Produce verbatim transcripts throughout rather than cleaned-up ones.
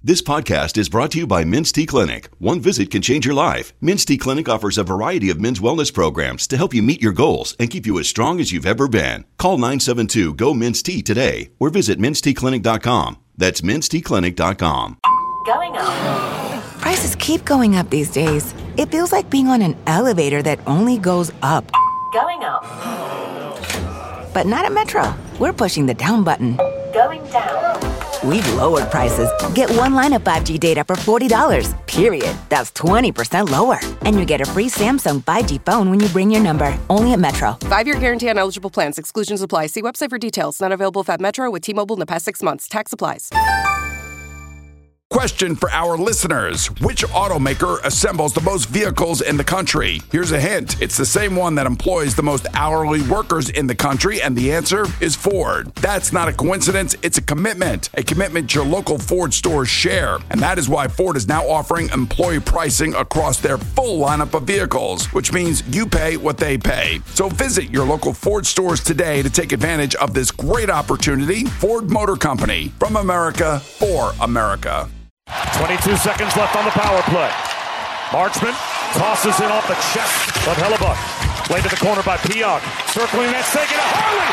This podcast is brought to you by Men's T Clinic. One visit can change your life. Men's T Clinic offers a variety of men's wellness programs to help you meet your goals and keep you as strong as you've ever been. Call nine seven two, G O, Men's T today or visit mens t clinic dot com. That's mens t clinic dot com. Going up. Prices keep going up these days. It feels like being on an elevator that only goes up. Going up. But not at Metro. We're pushing the down button. Going down. We've lowered prices. Get one line of five G data for forty dollars, period. That's twenty percent lower. And you get a free Samsung five G phone when you bring your number. Only at Metro. Five-year guarantee on eligible plans. Exclusions apply. See website for details. Not available at Metro with T-Mobile in the past six months. Tax applies. Question for our listeners. Which automaker assembles the most vehicles in the country? Here's a hint. It's the same one that employs the most hourly workers in the country, and the answer is Ford. That's not a coincidence. It's a commitment. A commitment your local Ford stores share. And that is why Ford is now offering employee pricing across their full lineup of vehicles, which means you pay what they pay. So visit your local Ford stores today to take advantage of this great opportunity. Ford Motor Company. From America, for America. twenty-two seconds left on the power play. Marchman tosses it off the chest of Hellebuyck. Played to the corner by Pionk. Circling that, taking it.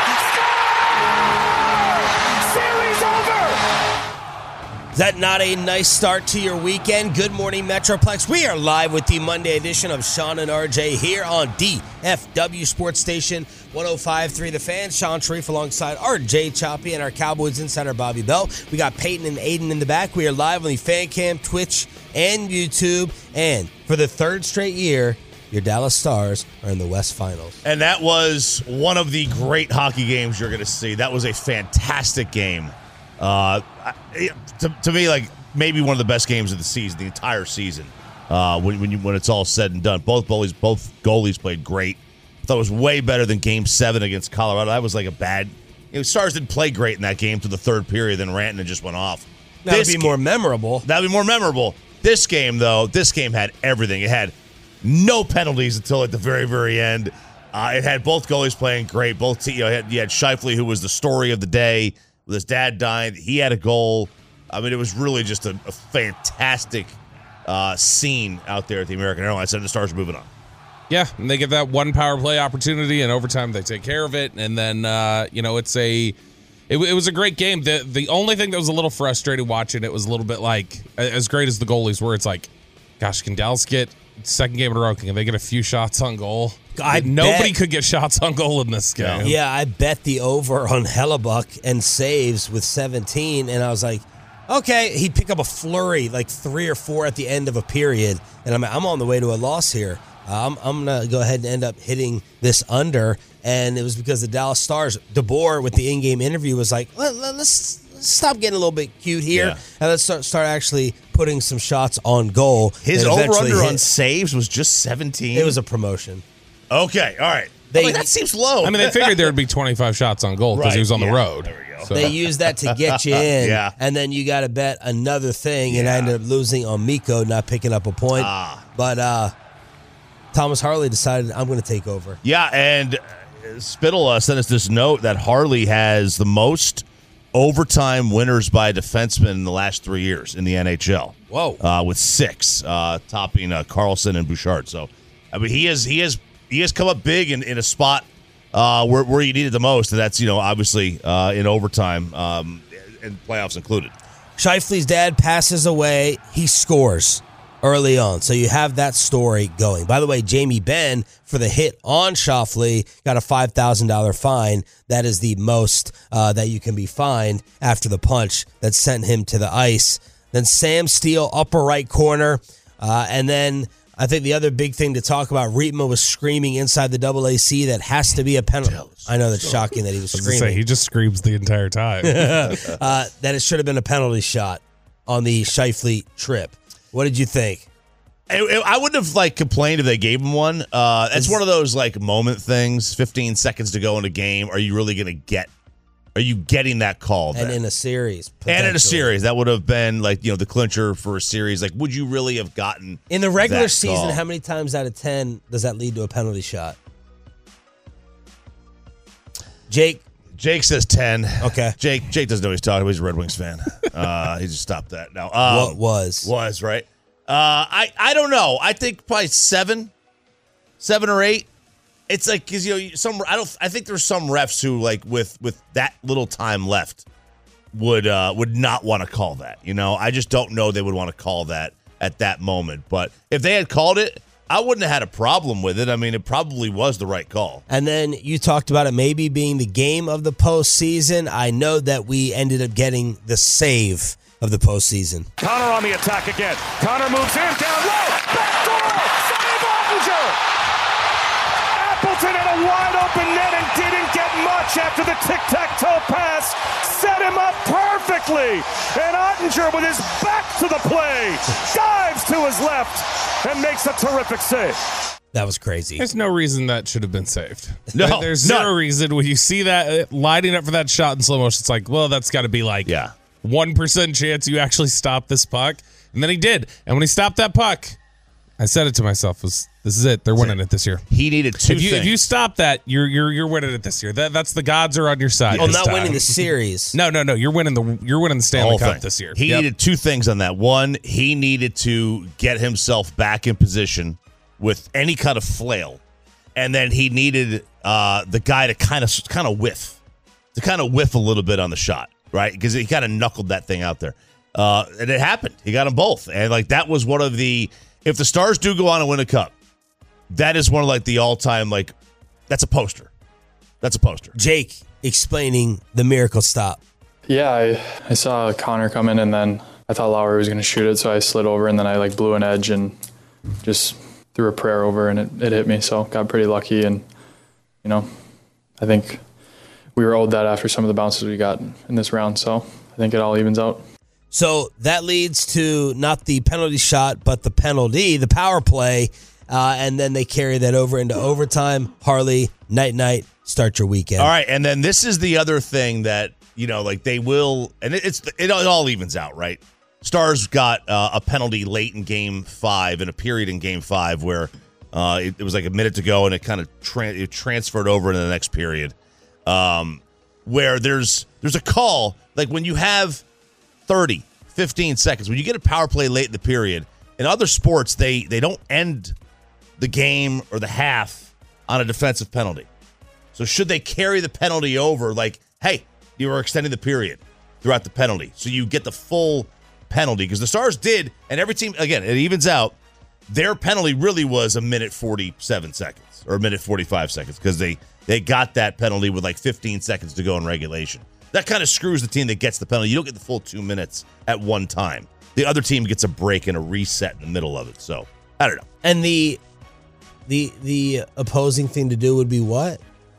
Harley! Score! Series over! Is that not a nice start to your weekend? Good morning, Metroplex. We are live with the Monday edition of Sean and R J here on D F W Sports Station one oh five point three The Fan. Sean Sharif alongside R J Choppy and our Cowboys insider Bobby Bell. We got Peyton and Aiden in the back. We are live on the Fan Cam, Twitch, and YouTube. And for the third straight year, your Dallas Stars are in the West Finals. And that was one of the great hockey games you're going to see. That was a fantastic game. Uh, to, to me, like maybe one of the best games of the season, the entire season. Uh, when when, you, when it's all said and done, both goalies, both goalies played great. I thought it was way better than Game Seven against Colorado. That was like a bad. You know, Stars didn't play great in that game to the third period. Then Rantanen just went off. That would be more memorable. That would be more memorable. This game, though, this game had everything. It had no penalties until at the very, very end. Uh, it had both goalies playing great. Both, you know, you had, you had Scheifele, who was the story of the day. With his dad dying, he had a goal. I mean, it was really just a, a fantastic uh, scene out there at the American Airlines Center. The Stars are moving on. Yeah, and they get that one power play opportunity, and overtime they take care of it. And then, uh, you know, it's a it, it was a great game. The the only thing that was a little frustrating watching it was a little bit like, as great as the goalies were, it's like, gosh, can Dallas get second game in a row? Can they get a few shots on goal? I Nobody bet, could get shots on goal in this game. Yeah, I bet the over on Hellebuyck and saves with seventeen, and I was like, okay, he'd pick up a flurry, like three or four at the end of a period, and I'm I'm on the way to a loss here. Uh, I'm I'm gonna go ahead and end up hitting this under, and it was because the Dallas Stars, DeBoer with the in-game interview was like, Let, let, let's, let's stop getting a little bit cute here, yeah. and let's start start actually putting some shots on goal. His over-under on saves was just seventeen. It was a promotion. Okay, all right. They, like, that seems low. I mean, they figured there would be twenty-five shots on goal because right, he was on yeah, the road. There we go. So. They use that to get you in, yeah. and then you got to bet another thing, yeah. and I ended up losing on Mikko, not picking up a point. Ah. But uh, Thomas Harley decided I'm going to take over. Yeah, and Spittle uh, sent us this note that Harley has the most overtime winners by a defenseman in the last three years in the N H L. Whoa. Uh, with six, uh, topping uh, Carlson and Bouchard. So, I mean, he has he has he has come up big in, in a spot uh, where where you need it the most, and that's, you know, obviously uh, in overtime um, and playoffs included. Scheifele's dad passes away. He scores early on, so you have that story going. By the way, Jamie Benn, for the hit on Scheifele, got a five thousand dollars fine. That is the most uh, that you can be fined after the punch that sent him to the ice. Then Sam Steele, upper right corner. Uh, and then I think the other big thing to talk about, Rietma was screaming inside the double A C that has to be a penalty. I know that's shocking that he was screaming. Say, he just screams the entire time. uh, that it should have been a penalty shot on the Scheifele trip. What did you think? I, I wouldn't have like complained if they gave him one. Uh, it's one of those like moment things. fifteen seconds to go in a game. Are you really going to get? Are you getting that call? And then? in a series, and in a series, that would have been like, you know, the clincher for a series. Like, would you really have gotten in the regular that season? call? How many times out of ten does that lead to a penalty shot? Jake, Jake says ten. Okay. Jake Jake doesn't know what he's talking about. He's a Red Wings fan. Uh, he just stopped that. No. Um, What was? Was, right? Uh, I, I don't know. I think probably seven. Seven or eight. It's like, because, you know, some, I don't, I think there's some refs who, like, with, with that little time left would, uh, would not want to call that. You know, I just don't know they would want to call that at that moment. But if they had called it, I wouldn't have had a problem with it. I mean, it probably was the right call. And then you talked about it maybe being the game of the postseason. I know that we ended up getting the save of the postseason. Connor on the attack again. Connor moves in, down low. Back door. Save Ottinger. Appleton had a wide open net and didn't get much after the tic-tac-toe pass. Set him up perfectly. And Ottinger, with his back to the play, dives to his left and makes a terrific save. That was crazy. There's no reason that should have been saved. No, There's zero none. reason when you see that uh, lining up for that shot in slow motion. It's like, well, that's got to be like Yeah. one percent chance you actually stop this puck. And then he did. And when he stopped that puck, I said it to myself, was this is it. They're winning it this year. He needed two If you, things. if you stop that, you're you're you're winning it this year. That that's the gods are on your side. Oh, this not time. winning the series. No, no, no. You're winning the you're winning the The Stanley whole Cup thing. this year. He Yep. needed two things on that. One, he needed to get himself back in position with any kind of flail. And then he needed uh, the guy to kind of kind of whiff, to kind of whiff a little bit on the shot, right? Because he kind of knuckled that thing out there. Uh, and it happened. He got them both. And, like, that was one of the, if the Stars do go on and win a cup, that is one of, like, the all-time, like, that's a poster. That's a poster. Jake explaining the miracle stop. Yeah, I, I saw Connor come in, and then I thought Lowry was going to shoot it, so I slid over, and then I, like, blew an edge and just threw a prayer over, and it, it hit me, so got pretty lucky. And, you know, I think we were owed that after some of the bounces we got in this round, so I think it all evens out. So that leads to not the penalty shot, but the penalty, the power play, uh, and then they carry that over into overtime. Harley, night-night, start your weekend. All right, and then this is the other thing that, you know, like they will, and it, it's it, it all evens out, right? Stars got uh, a penalty late in game five, in a period in game five where uh, it, it was like a minute to go, and it kind of tra- it transferred over into the next period, um, where there's there's a call, like when you have thirty, fifteen seconds, when you get a power play late in the period, in other sports, they they don't end the game or the half on a defensive penalty. So should they carry the penalty over, like, hey, you were extending the period throughout the penalty, so you get the full penalty? Because the Stars did, and every team, again, it evens out. Their penalty really was a minute forty-seven seconds or a minute forty-five seconds because they, they got that penalty with like fifteen seconds to go in regulation. That kind of screws the team that gets the penalty. You don't get the full two minutes at one time. The other team gets a break and a reset in the middle of it. So, I don't know. And the the the opposing thing to do would be what?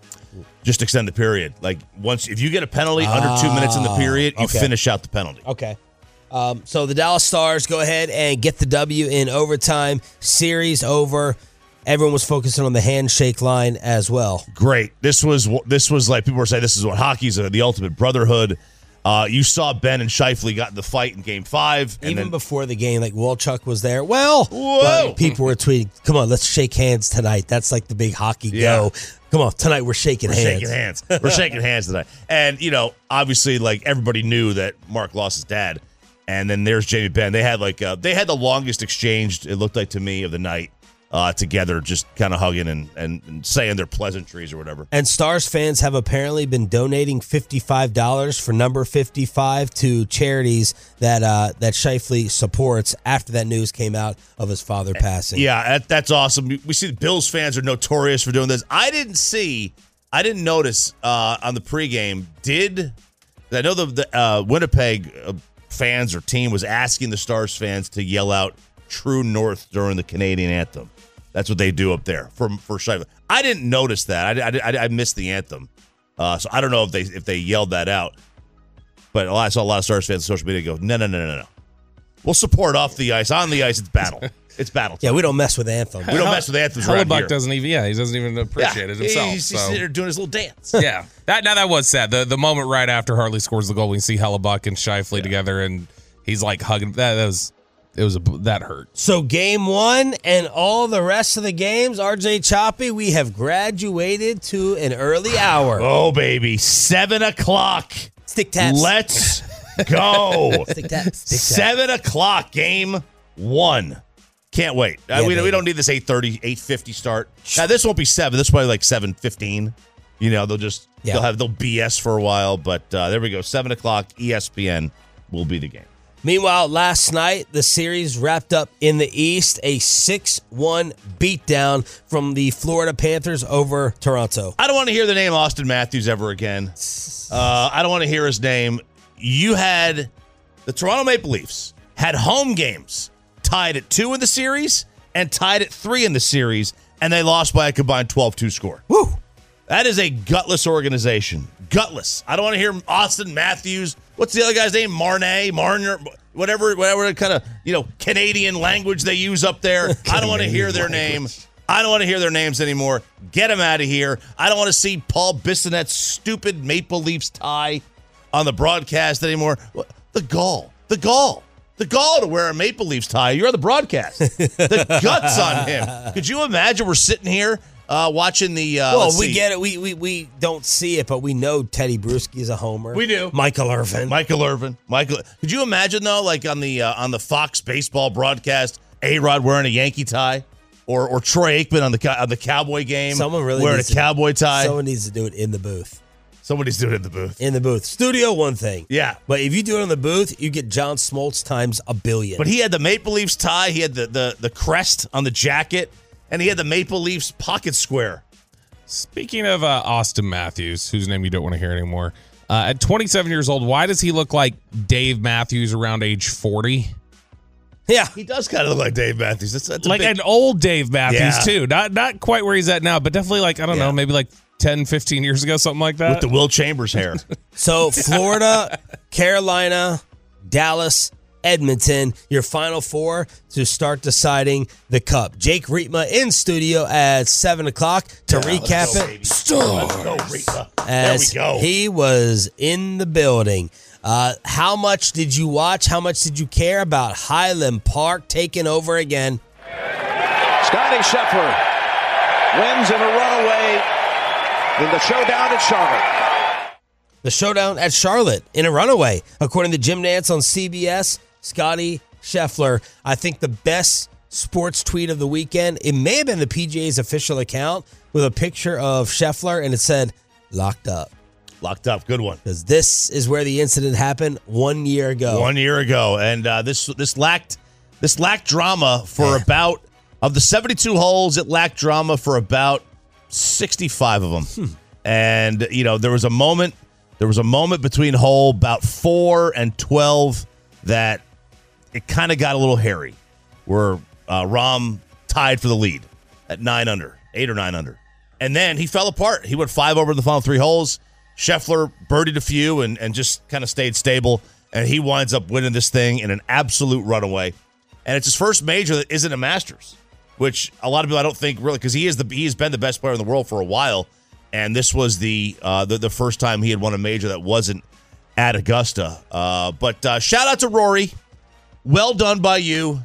Just extend the period. Like, once, if you get a penalty under two minutes in the period, you okay. finish out the penalty. Okay. Um, so the Dallas Stars go ahead and get the W in overtime. Series over. Everyone was focusing on the handshake line as well. Great. This was this was like, people were saying this is what hockey's uh, the ultimate brotherhood. Uh, you saw Ben and Scheifele got in the fight in game five. And Even then, before the game, like Walchuk was there. Well, Whoa. but people were tweeting, come on, let's shake hands tonight. That's like the big hockey Yeah. go. Come on, tonight we're shaking we're hands. shaking hands. We're shaking hands tonight. And, you know, obviously, like, everybody knew that Mark lost his dad. And then there's Jamie Benn. They had like uh, they had the longest exchange, it looked like to me, of the night uh, together, just kind of hugging and, and, and saying their pleasantries or whatever. And Stars fans have apparently been donating fifty-five dollars for number fifty-five to charities that uh, that Scheifele supports after that news came out of his father passing. Yeah, that, that's awesome. We see the Bills fans are notorious for doing this. I didn't see, I didn't notice uh, on the pregame, did, I know the, the uh, Winnipeg uh, fans or team was asking the Stars fans to yell out True North during the Canadian anthem. That's what they do up there for for Scheifele. I didn't notice that. I, I, I missed the anthem, uh, so I don't know if they if they yelled that out. But I saw a lot of Stars fans on social media go, no, no, no, no, no. We'll support off the ice. On the ice, it's battle. It's battle time. Yeah, we don't mess with anthems. We don't mess with anthems around here. Hellebuck doesn't even, yeah, he doesn't even appreciate Yeah, it himself. He's, he's so. sitting there doing his little dance. Yeah, that now that was sad. The the moment right after Harley scores the goal, we see Hellebuck and Scheifele Yeah. together, and he's like hugging. That, that was it was a, that hurt. So game one and all the rest of the games, R J Choppy, we have graduated to an early hour. Oh, baby. Seven o'clock. Stick taps. Let's go. Stick taps. Stick taps. Seven o'clock, game one. Can't wait. Yeah, uh, we, baby. we don't need this eight thirty, eight fifty start. Now, this won't be seven. This will be like seven fifteen. You know, they'll just, Yeah. they'll have, they'll B S for a while. But uh, there we go. seven o'clock, E S P N will be the game. Meanwhile, last night, the series wrapped up in the East, a six one beatdown from the Florida Panthers over Toronto. I don't want to hear the name Austin Matthews ever again. Uh, I don't want to hear his name. You had the Toronto Maple Leafs had home games tied at two in the series and tied at three in the series, and they lost by a combined twelve two score. Woo! That is a gutless organization. Gutless. I don't want to hear Austin Matthews. What's the other guy's name? Marne, Marner, whatever, whatever kind of, you know, Canadian language they use up there. I don't want to hear their name. I don't want to hear their names anymore. Get them out of here. I don't want to see Paul Bissonnette's stupid Maple Leafs tie on the broadcast anymore. The gall. The gall. The gall to wear a Maple Leafs tie. You're on the broadcast. The guts on him. Could you imagine we're sitting here Uh, watching the uh, well, let's we see. get it. We, we we don't see it, but we know Teddy Bruschi is a homer. We do. Michael Irvin. Michael Irvin. Michael. Could you imagine though, like on the uh, on the Fox baseball broadcast, A-Rod wearing a Yankee tie, or or Troy Aikman on the on the Cowboy game, Someone really wearing a needs to- cowboy tie. Someone needs to do it in the booth. Somebody's doing it in the booth. In the booth. Studio, one thing. Yeah. But if you do it in the booth, you get John Smoltz times a billion. But he had the Maple Leafs tie. He had the the the crest on the jacket, and he had the Maple Leafs pocket square. Speaking of uh, Austin Matthews, whose name you don't want to hear anymore, uh, at twenty-seven years old, why does he look like Dave Matthews around age forty? Yeah. He does kind of look like Dave Matthews. That's, that's a Like big- an old Dave Matthews, Yeah. too. Not not quite where he's at now, but definitely like, I don't Yeah. know, maybe like ten, fifteen years ago, something like that. with the Will Chambers hair. So Florida, Carolina, Dallas, Edmonton, your final four to start deciding the cup. Jake Rietma in studio at seven o'clock to recap go, it. baby. Let's go, Rita. As There we go. he was in the building. Uh, how much did you watch? How much did you care about Highland Park taking over again? Scotty Scheffler wins in a runaway in the showdown at Charlotte. The showdown at Charlotte in a runaway. According to Jim Nantz on C B S, Scotty Scheffler, I think the best sports tweet of the weekend, it may have been the P G A's official account with a picture of Scheffler, and it said, locked up. Locked up. Good one. Because this is where the incident happened one year ago. One year ago, and uh, this this lacked this lacked drama for Yeah. about of the seventy-two holes. It lacked drama for about sixty-five of them, Hmm. and you know there was a moment. There was a moment between hole about four and twelve that it kind of got a little hairy, where uh, Rahm tied for the lead at nine under, eight or nine under, and then he fell apart. He went five over in the final three holes. Scheffler birdied a few and, and just kind of stayed stable, and he winds up winning this thing in an absolute runaway. And it's his first major that isn't a Masters, which a lot of people I don't think really, because he is the he has been the best player in the world for a while, and this was the uh, the, the first time he had won a major that wasn't at Augusta. Uh, but uh, shout out to Rory, well done by you.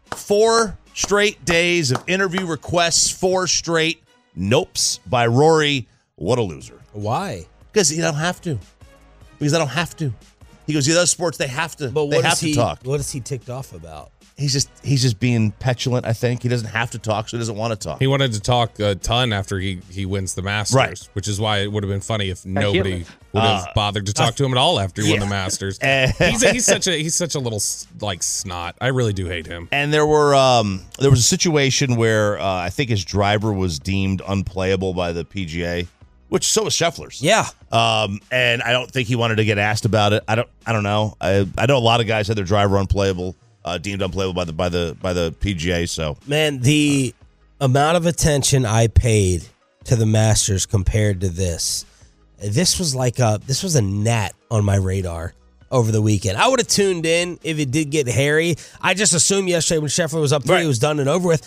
Four straight days of interview requests, four straight nopes by Rory. What a loser! Why? Because you don't have to. Because I don't have to. He goes, the other sports, they have to. But they what have is to he? talk. What is he ticked off about? He's just he's just being petulant, I think. He doesn't have to talk, so he doesn't want to talk. He wanted to talk a ton after he, he wins the Masters, Right. which is why it would have been funny if nobody would have Uh, bothered to talk to him at all after he yeah. won the Masters. Eh. he's, a, he's such a he's such a little like snot. I really do hate him. And there were um, there was a situation where uh, I think his driver was deemed unplayable by the P G A, which so was Scheffler's. Yeah. Um, and I don't think he wanted to get asked about it. I don't I don't know. I I know a lot of guys had their driver unplayable, uh, deemed unplayable by the by the by the P G A. So Man, the amount of attention I paid to the Masters compared to this, this was like a this was a gnat on my radar over the weekend. I would have tuned in if it did get hairy. I just assumed yesterday when Scheffler was up three, Right. it was done and over with.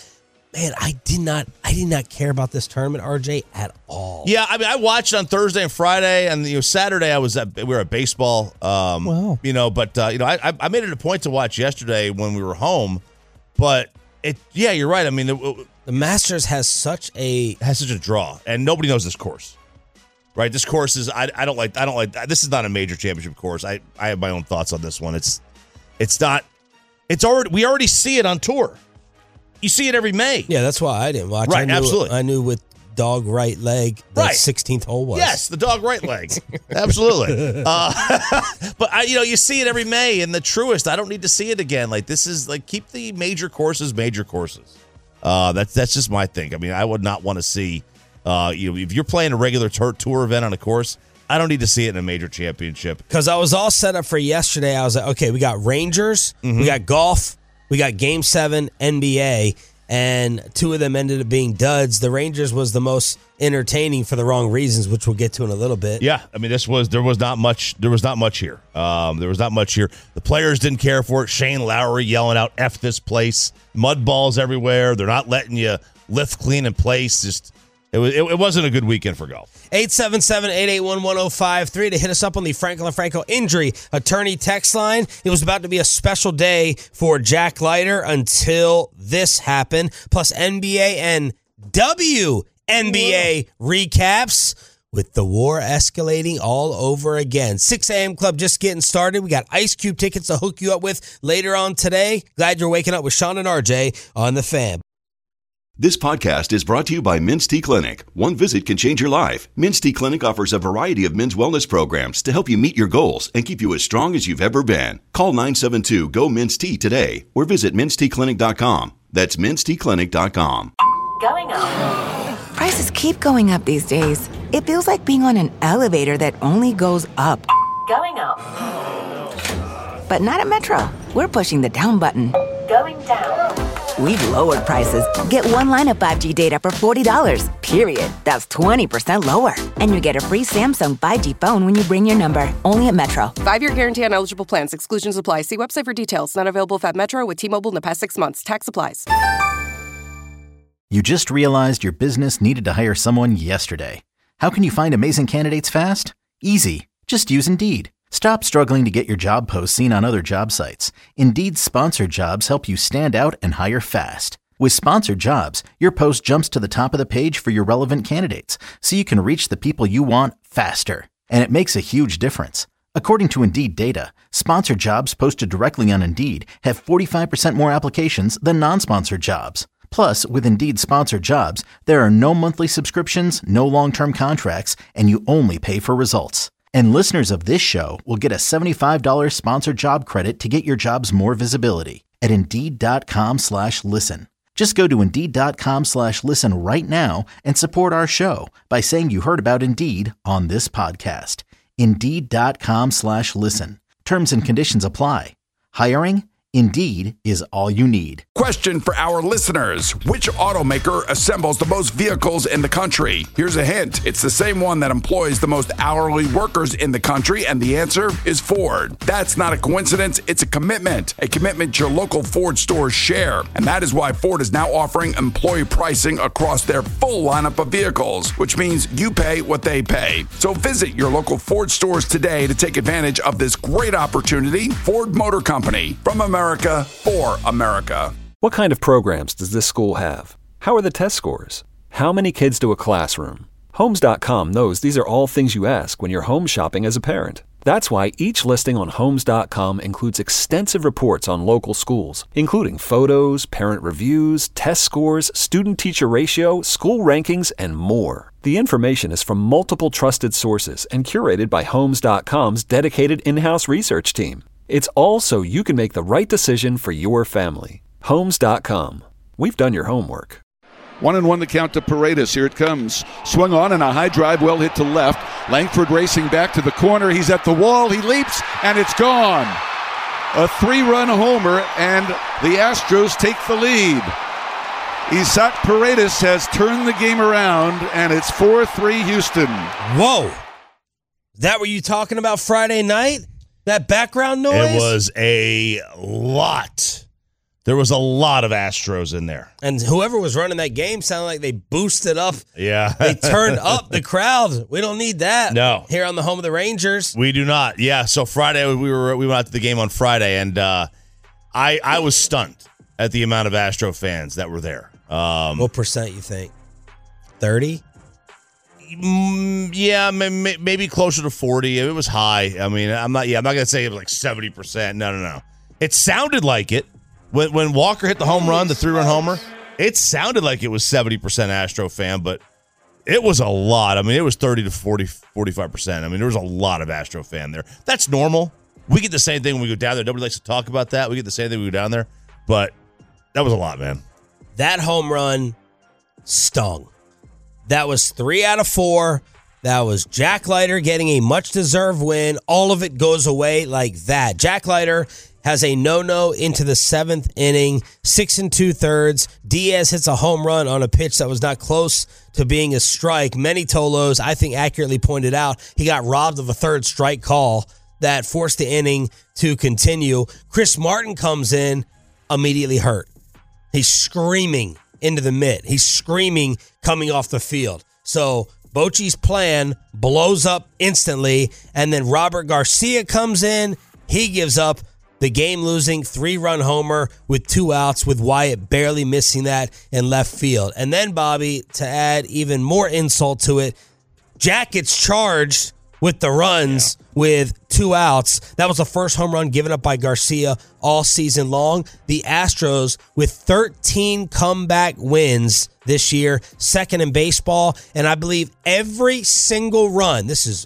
man, I did not, I did not care about this tournament, R J, at all. Yeah, I mean, I watched on Thursday and Friday, and you know, Saturday I was at we were at baseball. Um, Wow. You know, but uh, you know, I I made it a point to watch yesterday when we were home. But it, yeah, you're right. I mean, it, it, The Masters has such a has such a draw, and nobody knows this course. Right, this course is I, I don't like I don't like this is not a major championship course. I, I have my own thoughts on this one. It's it's not it's already we already see it on tour. You see it every May. Yeah, that's why I didn't watch. Right, I knew, absolutely. I knew with dog right leg the Right. sixteenth hole was. Yes, the dog right leg. Absolutely. Uh, but I, you know, you see it every May, and the Truist. I don't need to see it again. Like this is like keep the major courses major courses. Uh, that's that's just my thing. I mean, I would not want to see. Uh, you know, if you're playing a regular tour, tour event on a course, I don't need to see it in a major championship. Because I was all set up for yesterday. I was like, okay, we got Rangers, Mm-hmm. we got golf, we got Game Seven, N B A, and two of them ended up being duds. The Rangers was the most entertaining for the wrong reasons, which we'll get to in a little bit. Yeah, I mean, this was there was not much. There was not much here. Um, there was not much here. The players didn't care for it. Shane Lowry yelling out "F this place," mud balls everywhere. They're not letting you lift clean in place. Just. It, was, it, it wasn't a good weekend for golf. eight seven seven, eight eight one, one oh five three to hit us up on the Franklin and Franco Injury Attorney text line. It was about to be a special day for Jack Leiter until this happened. Plus N B A and W N B A recaps with the war escalating all over again. six a.m. Club just getting started. We got Ice Cube tickets to hook you up with later on today. Glad you're waking up with Sean and R J on The Fan. This podcast is brought to you by Men's Tea Clinic. One visit can change your life. Men's Tea Clinic offers a variety of men's wellness programs to help you meet your goals and keep you as strong as you've ever been. Call nine seven two, G O, Men's Tea today or visit men's tea clinic dot com. That's men's tea clinic dot com. Going up. Prices keep going up these days. It feels like being on an elevator that only goes up. Going up. But not at Metro. We're pushing the down button. Going down. We've lowered prices. Get one line of five G data for forty dollars, period. That's twenty percent lower. And you get a free Samsung five G phone when you bring your number. Only at Metro. Five-year guarantee on eligible plans. Exclusions apply. See website for details. Not available if at Metro with T-Mobile in the past six months. Tax applies. You just realized your business needed to hire someone yesterday. How can you find amazing candidates fast? Easy. Just use Indeed. Stop struggling to get your job posts seen on other job sites. Indeed's sponsored jobs help you stand out and hire fast. With sponsored jobs, your post jumps to the top of the page for your relevant candidates, so you can reach the people you want faster. And it makes a huge difference. According to Indeed data, sponsored jobs posted directly on Indeed have forty-five percent more applications than non-sponsored jobs. Plus, with Indeed sponsored jobs, there are no monthly subscriptions, no long-term contracts, and you only pay for results. And listeners of this show will get a seventy-five dollars sponsored job credit to get your jobs more visibility at Indeed.com slash listen. Just go to Indeed.com slash listen right now and support our show by saying you heard about Indeed on this podcast. Indeed.com slash listen. Terms and conditions apply. Hiring? Indeed is all you need. Question for our listeners. Which automaker assembles the most vehicles in the country? Here's a hint. It's the same one that employs the most hourly workers in the country, and the answer is Ford. That's not a coincidence. It's a commitment. A commitment your local Ford stores share. And that is why Ford is now offering employee pricing across their full lineup of vehicles, which means you pay what they pay. So visit your local Ford stores today to take advantage of this great opportunity. Ford Motor Company, from America. America for America. What kind of programs does this school have? How are the test scores? How many kids to a classroom? Homes dot com knows these are all things you ask when you're home shopping as a parent. That's why each listing on Homes dot com includes extensive reports on local schools, including photos, parent reviews, test scores, student-teacher ratio, school rankings, and more. The information is from multiple trusted sources and curated by Homes dot com's dedicated in-house research team. It's all so you can make the right decision for your family. Homes dot com. We've done your homework. One and one the count to Paredes. Here it comes. Swung on and a high drive, well hit to left. Langford racing back to the corner. He's at the wall. He leaps, and it's gone. A three-run homer, and the Astros take the lead. Isaac Paredes has turned the game around, and it's four three Houston. Whoa. Is that what you talking about Friday night? That background noise? It was a lot There was a lot of Astros in there. And whoever was running that game sounded like they boosted up. Yeah. They turned up the crowd. We don't need that. No. Here on the home of the Rangers. We do not. Yeah, so Friday, we were we went out to the game on Friday, and uh, I I was stunned at the amount of Astro fans that were there. Um, what percent you think? thirty? Mm, yeah, maybe, maybe closer to forty. It was high. I mean, I'm not. Yeah, I'm not gonna say it was like seventy percent. No, no, no. It sounded like it when when Walker hit the home run, the three run homer. It sounded like it was seventy percent Astro fan, but it was a lot. I mean, it was thirty to forty, forty-five percent. I mean, there was a lot of Astro fan there. That's normal. We get the same thing when we go down there. Nobody likes to talk about that. We get the same thing when we go down there, but that was a lot, man. That home run stung. That was three out of four. That was Jack Leiter getting a much-deserved win. All of it goes away like that. Jack Leiter has a no-no into the seventh inning, six and two-thirds. Diaz hits a home run on a pitch that was not close to being a strike. Many Tolos, I think, accurately pointed out he got robbed of a third strike call that forced the inning to continue. Chris Martin comes in, immediately hurt. He's screaming into the mitt. He's screaming coming off the field. So Bochy's plan blows up instantly, and then Robert Garcia comes in. He gives up the game-losing three-run homer with two outs, with Wyatt barely missing that in left field. And then, Bobby, to add even more insult to it, Jack gets charged with the runs yeah. with two outs. That was the first home run given up by Garcia all season long. The Astros, with thirteen comeback wins this year, second in baseball, and I believe every single run, this is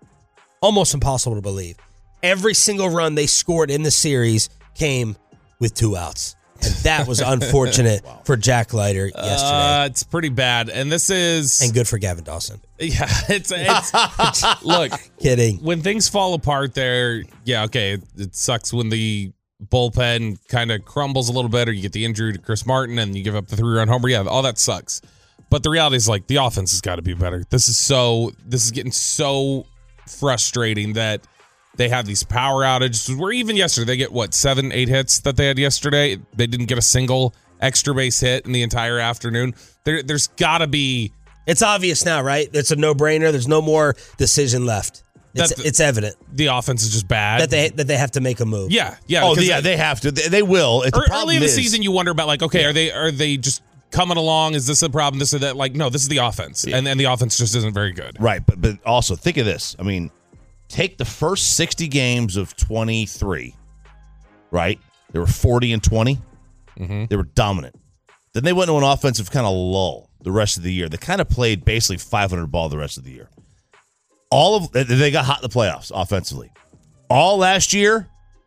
almost impossible to believe, every single run they scored in the series came with two outs. And that was unfortunate wow. for Jack Leiter yesterday. Uh, it's pretty bad. And this is... And good for Gavin Dawson. Yeah, it's... it's, it's look. Kidding. When things fall apart there, yeah, okay, it, it sucks when the bullpen kind of crumbles a little bit, or you get the injury to Chris Martin and you give up the three-run homer. Yeah, all that sucks. But the reality is, like, the offense has got to be better. This is so... This is getting so frustrating that... They have these power outages where even yesterday they get, what, seven, eight hits that they had yesterday. They didn't get a single extra base hit in the entire afternoon. There, there's got to be... It's obvious now, right? It's a no-brainer. There's no more decision left. It's, the, it's evident. The offense is just bad. That they that they have to make a move. Yeah, yeah. Oh, yeah, they, they have to. They, they will. It's early in the is, season, you wonder about, like, okay, yeah. are they are they just coming along? Is this a problem? This or that? Like, no, this is the offense. Yeah. And, and the offense just isn't very good. Right, but but also, think of this. I mean... Take the first sixty games of twenty-three, right? They were forty and twenty. Mm-hmm. They were dominant. Then they went into an offensive kind of lull the rest of the year. They kind of played basically five hundred ball the rest of the year. All of they got hot in the playoffs offensively. All last year,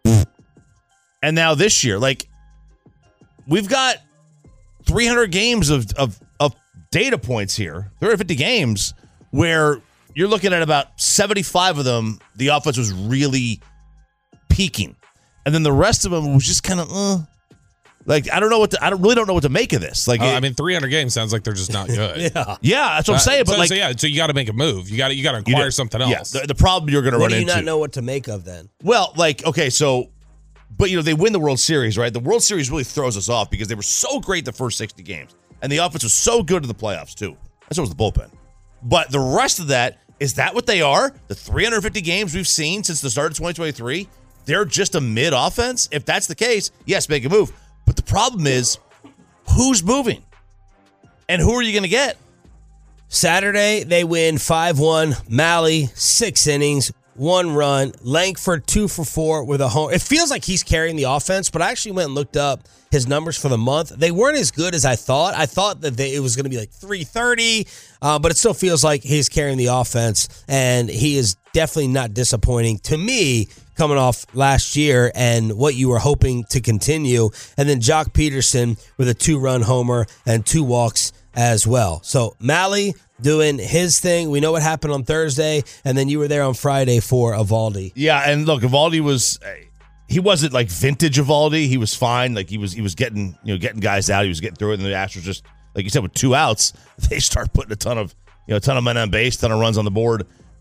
and now this year, like we've got three hundred games of of, of data points here, three hundred fifty games where. You're looking at about seventy-five of them, the offense was really peaking. And then the rest of them was just kind of, uh, like, I don't know what to, I don't, really don't know what to make of this. Like, uh, it, I mean, three hundred games sounds like they're just not good. yeah. Yeah, that's what I'm saying. Uh, but so, like, so yeah, so you got to make a move. You got to you got to acquire something else. Yeah, the, the problem you're going to run into. What do you not know what to make of then? Well, like, okay, so, but, you know, they win the World Series, right? The World Series really throws us off because they were so great the first sixty games. And the offense was so good in the playoffs, too. That's what was the bullpen. But the rest of that, is that what they are? The three hundred fifty games we've seen since the start of twenty twenty-three? They're just a mid-offense? If that's the case, yes, make a move. But the problem is, who's moving? And who are you going to get? Saturday, they win five one. Malley, six innings, one run. Langford, two for four with a home. It feels like he's carrying the offense, but I actually went and looked up his numbers for the month. They weren't as good as I thought. I thought that they, it was going to be like three thirty, uh, but it still feels like he's carrying the offense, and he is definitely not disappointing to me coming off last year and what you were hoping to continue. And then Jock Peterson with a two-run homer and two walks as well. So Malley doing his thing. We know what happened on Thursday, and then you were there on Friday for Eovaldi. Yeah, and look, Eovaldi was he wasn't like vintage Eovaldi. He was fine. Like he was he was getting you know getting guys out. He was getting through it, and the Astros just like you said with two outs, they start putting a ton of you know a ton of men on base, ton of runs on the board.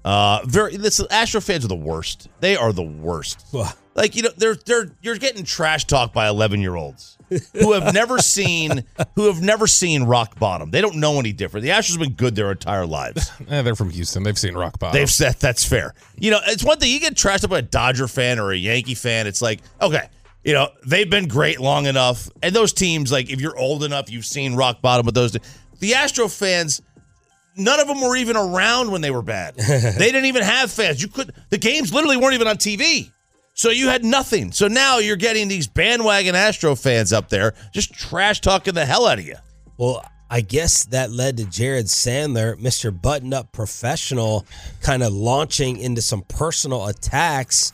Uh, very. Listen, Astro fans are the worst. They are the worst. Like, you know, they're they're you're getting trash talked by eleven year olds who have never seen who have never seen rock bottom. They don't know any different. The Astros have been good their entire lives. Eh, they're from Houston. They've seen rock bottom. They've said that's fair. You know, it's one thing you get trashed up by a Dodger fan or a Yankee fan. It's like, okay, you know, they've been great long enough, and those teams, like, if you're old enough, you've seen rock bottom with those. The Astro fans. None of them were even around when they were bad. They didn't even have fans. You could the games literally weren't even on T V. So you had nothing. So now you're getting these bandwagon Astro fans up there just trash talking the hell out of you. Well, I guess that led to Jared Sandler, Mister Button-Up Professional, kind of launching into some personal attacks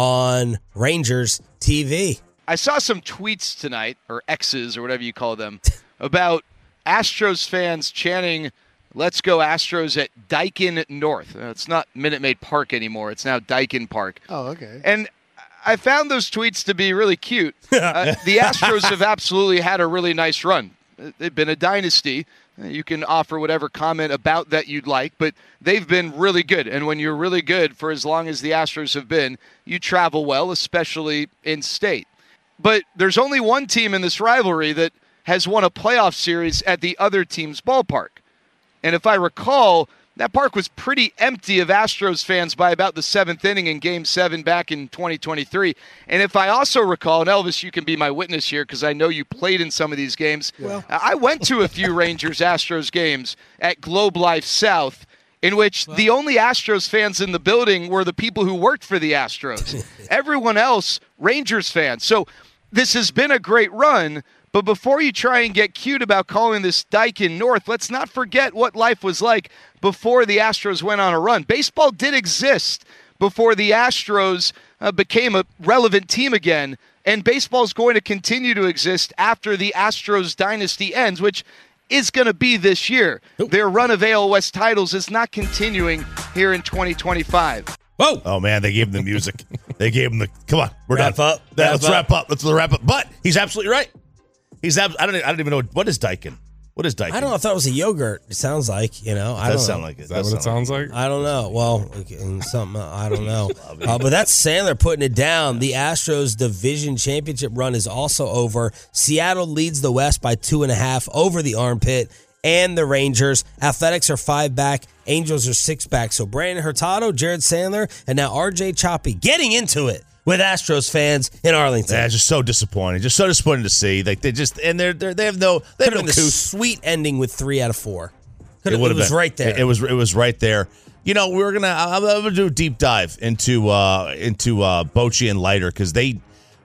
on Rangers T V. I saw some tweets tonight, or X's or whatever you call them, about Astros fans chanting, "Let's go Astros" at Daikin North. Uh, it's not Minute Maid Park anymore. It's now Daikin Park. Oh, okay. And I found those tweets to be really cute. Uh, the Astros have absolutely had a really nice run. They've been a dynasty. You can offer whatever comment about that you'd like, but they've been really good. And when you're really good for as long as the Astros have been, you travel well, especially in state. But there's only one team in this rivalry that has won a playoff series at the other team's ballpark. And if I recall, that park was pretty empty of Astros fans by about the seventh inning in Game seven back in twenty twenty-three. And if I also recall, and Elvis, you can be my witness here because I know you played in some of these games. Well. I went to a few Rangers-Astros games at Globe Life South, in which well. the only Astros fans in the building were the people who worked for the Astros. Everyone else, Rangers fans. So this has been a great run. But before you try and get cute about calling this Daikin North, let's not forget what life was like before the Astros went on a run. Baseball did exist before the Astros uh, became a relevant team again, and baseball is going to continue to exist after the Astros dynasty ends, which is going to be this year. Oop. Their run of A L West titles is not continuing here in twenty twenty-five. Whoa! Oh, man, they gave him the music. They gave him the, come on, we're wrap done. Up, wrap Let's up. wrap up. Let's wrap up. But he's absolutely right. He's ab- I don't I don't even know what, what is Daikin. What is Daikin? I don't know. I thought it was a yogurt. It sounds like, you know. It I does don't sound know. like it. Is that what it sounds like? I don't know. Well, something I don't know. uh, but that's Sandler putting it down. The Astros division championship run is also over. Seattle leads the West by two and a half over the armpit and the Rangers. Athletics are five back. Angels are six back. So Brandon Hurtado, Jared Sandler, and now R J Choppy getting into it with Astros fans in Arlington. Yeah, just so disappointing. Just so disappointing to see. Like they just and they're, they're they have no they have Could have no been a couth. sweet ending with three out of four. Could It have, would it have was been. right there. It, it was it was right there. You know, we're gonna I'm, I'm gonna do a deep dive into uh into uh Bochy and Leiter because they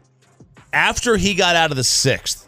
after he got out of the sixth.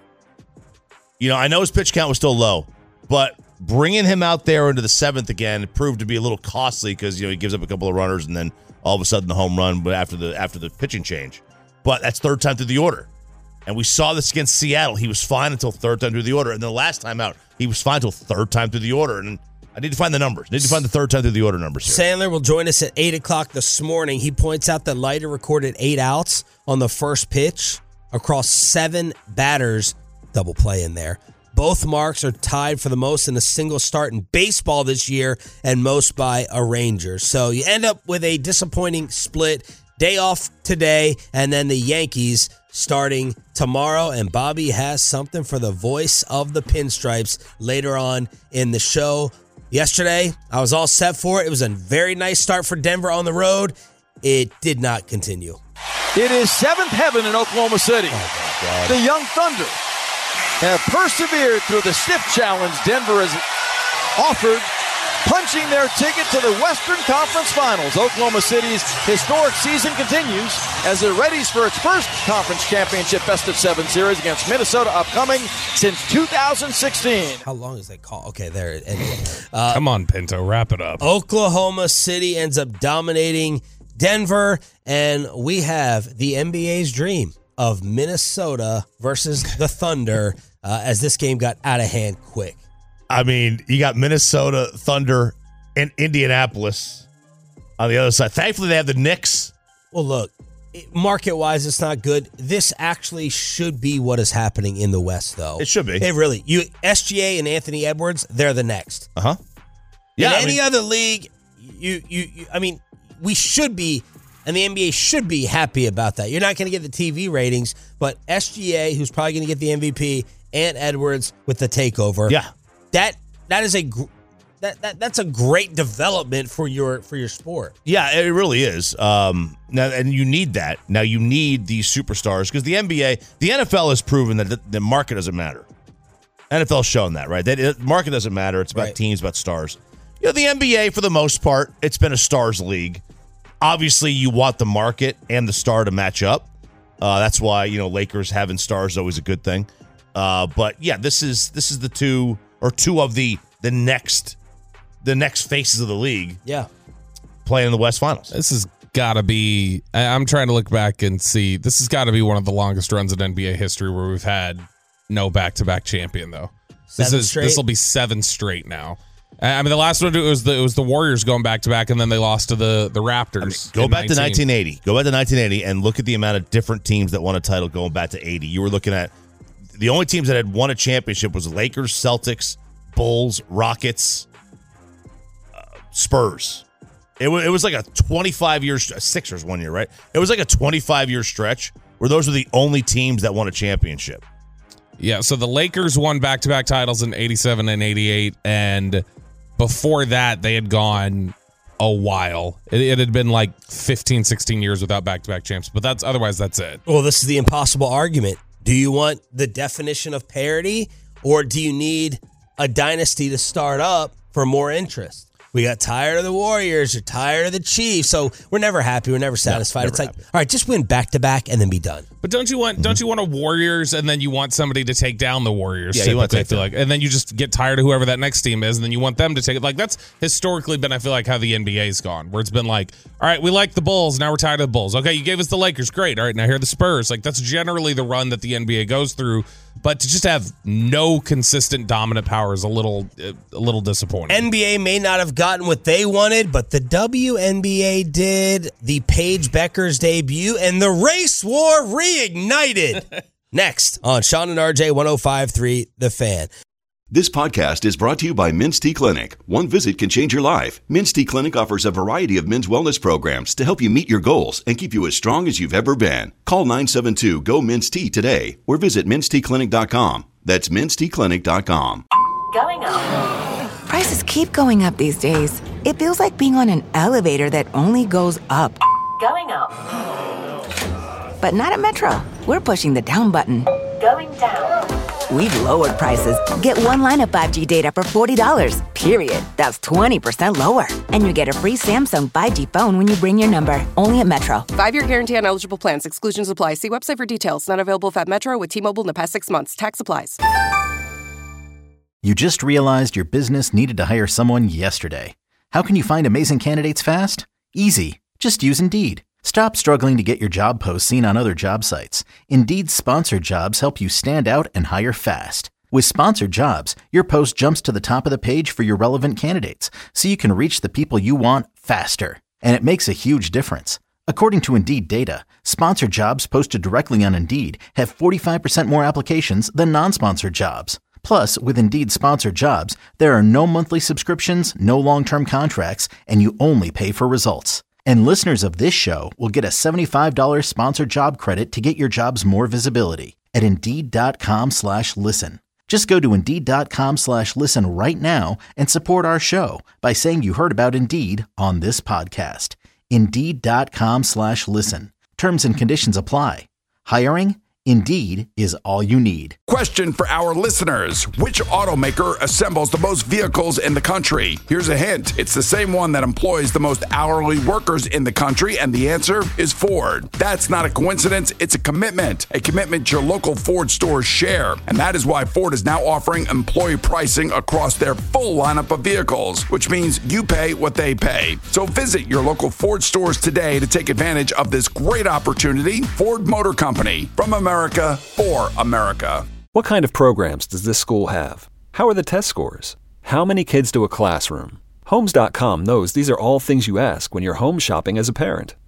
You know, I know his pitch count was still low, but bringing him out there into the seventh again it proved to be a little costly because you know he gives up a couple of runners and then all of a sudden the home run, but after the after the pitching change. But that's third time through the order. And we saw this against Seattle. He was fine until third time through the order. And then the last time out, he was fine until third time through the order. And I need to find the numbers. I need to find the third time through the order numbers here. Sandler will join us at eight o'clock this morning. He points out that Leiter recorded eight outs on the first pitch across seven batters. Double play in there. Both marks are tied for the most in a single start in baseball this year and most by a Ranger. So you end up with a disappointing split. Day off today, and then the Yankees starting tomorrow. And Bobby has something for the voice of the Pinstripes later on in the show. Yesterday, I was all set for it. It was a very nice start for Denver on the road. It did not continue. It is seventh heaven in Oklahoma City. Oh the Young Thunder have persevered through the stiff challenge Denver has offered, punching their ticket to the Western Conference Finals. Oklahoma City's historic season continues as it readies for its first conference championship best of seven series against Minnesota, upcoming since two thousand sixteen. How long is that call? Okay, there it is. Uh, Come on, Pinto, wrap it up. Oklahoma City ends up dominating Denver, and we have the N B A's dream of Minnesota versus the Thunder uh, as this game got out of hand quick. I mean, you got Minnesota, Thunder, and Indianapolis on the other side. Thankfully, they have the Knicks. Well, look, market-wise, it's not good. This actually should be what is happening in the West, though. It should be. It really. You S G A and Anthony Edwards, they're the next. Uh-huh. Yeah, in I any mean, other league, you, you, you, I mean, we should be, and the N B A should be happy about that. You're not going to get the T V ratings, but S G A, who's probably going to get the M V P, and Edwards with the takeover. Yeah, that that is a gr- that, that that's a great development for your for your sport. Yeah, it really is. Um, now, and you need that. Now you need these superstars because the N B A, the N F L has proven that the, the market doesn't matter. N F L's shown that, right? That the market doesn't matter. It's about Right. teams, about stars. You know, the N B A, for the most part, it's been a stars league. Obviously, you want the market and the star to match up. Uh, that's why, you know, Lakers having stars is always a good thing. Uh, but yeah, this is this is the two or two of the the next the next faces of the league. Yeah, playing in the West Finals. This has got to be. I- I'm trying to look back and see. This has got to be one of the longest runs in N B A history where we've had no back-to-back champion though. This Seven is straight? this will be seven straight now. I mean, the last one it was the it was the Warriors going back to back, and then they lost to the the Raptors. Go in back to nineteen. nineteen eighty. Go back to nineteen eighty and look at the amount of different teams that won a title going back to eighty. You were looking at the only teams that had won a championship was Lakers, Celtics, Bulls, Rockets, uh, Spurs. It, w- it was like a twenty-five year st- Sixers one year, right? It was like a twenty-five year stretch where those were the only teams that won a championship. Yeah, so the Lakers won back-to-back titles in eighty-seven and eighty-eight, and before that, they had gone a while. It, it had been like fifteen, sixteen years without back-to-back champs, but that's otherwise, that's it. Well, this is the impossible argument. Do you want the definition of parity, or do you need a dynasty to start up for more interest? We got tired of the Warriors. You're tired of the Chiefs. So we're never happy. We're never satisfied. never it's like, happy. all right, just win back-to-back and then be done. But don't you want don't you want a Warriors and then you want somebody to take down the Warriors? Yeah, you want to typically, take I feel like, and then you just get tired of whoever that next team is, and then you want them to take it. Like that's historically been, I feel like, how the N B A's gone, where it's been like, all right, we like the Bulls, now we're tired of the Bulls. Okay, you gave us the Lakers, great. All right, now here are the Spurs. Like that's generally the run that the N B A goes through. But to just have no consistent dominant power is a little a little disappointing. N B A may not have gotten what they wanted, but the W N B A did. The Paige Beckers debut, and the race war reignited. Next on Sean and R J one oh five point three The Fan. This podcast is brought to you by Men's T Clinic. One visit can change your life. Men's T Clinic offers a variety of men's wellness programs to help you meet your goals and keep you as strong as you've ever been. Call nine seven two, G O, M E N S T today or visit mens t clinic dot com. That's mens t clinic dot com. Going up. Prices keep going up these days. It feels like being on an elevator that only goes up. Going up. But not at Metro. We're pushing the down button. Going down. We've lowered prices. Get one line of five G data for forty dollars, period. That's twenty percent lower. And you get a free Samsung five G phone when you bring your number. Only at Metro. Five-year guarantee on eligible plans. Exclusions apply. See website for details. Not available if at Metro with T-Mobile in the past six months. Tax applies. You just realized your business needed to hire someone yesterday. How can you find amazing candidates fast? Easy. Just use Indeed. Stop struggling to get your job posts seen on other job sites. Indeed's sponsored jobs help you stand out and hire fast. With sponsored jobs, your post jumps to the top of the page for your relevant candidates, so you can reach the people you want faster. And it makes a huge difference. According to Indeed data, sponsored jobs posted directly on Indeed have forty-five percent more applications than non-sponsored jobs. Plus, with Indeed sponsored jobs, there are no monthly subscriptions, no long-term contracts, and you only pay for results. And listeners of this show will get a seventy-five dollars sponsored job credit to get your jobs more visibility at Indeed.com slash listen. Just go to Indeed.com slash listen right now and support our show by saying you heard about Indeed on this podcast. Indeed.com slash listen. Terms and conditions apply. Hiring? Indeed is all you need. Question for our listeners. Which automaker assembles the most vehicles in the country? Here's a hint. It's the same one that employs the most hourly workers in the country, and the answer is Ford. That's not a coincidence. It's a commitment. A commitment your local Ford stores share. And that is why Ford is now offering employee pricing across their full lineup of vehicles, which means you pay what they pay. So visit your local Ford stores today to take advantage of this great opportunity. Ford Motor Company, from America. America for America. What kind of programs does this school have? How are the test scores? How many kids to a classroom? Homes dot com knows these are all things you ask when you're home shopping as a parent.